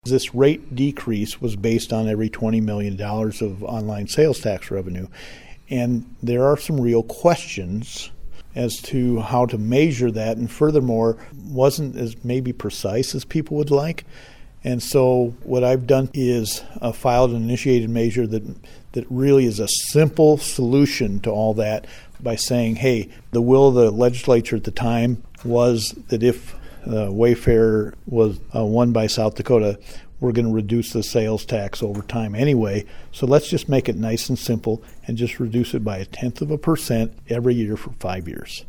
This rate decrease was based on every $20 million of online sales tax revenue. And there are some real questions as to how to measure that, and furthermore, wasn't as maybe precise as people would like. And so what I've done is filed an initiated measure that really is a simple solution to all that by saying, hey, the will of the legislature at the time was that if Wayfair was won by South Dakota, we're going to reduce the sales tax over time anyway. So let's just make it nice and simple and just reduce it by 0.1% every year for 5 years.